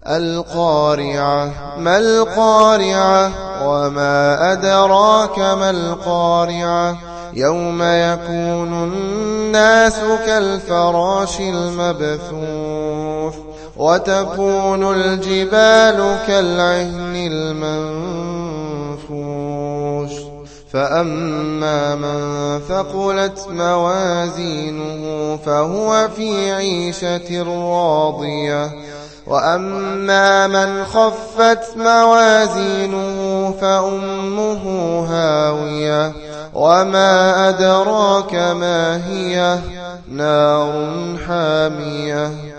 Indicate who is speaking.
Speaker 1: القارعة. ما القارعة وما أدراك ما القارعة يوم يكون الناس كالفراش المبثوث وتكون الجبال كالعهن المنفوش فأما من ثقلت موازينه فهو في عيشة راضية وأما من خفت موازينه فأمه هاوية وما أدراك ما هي نار حامية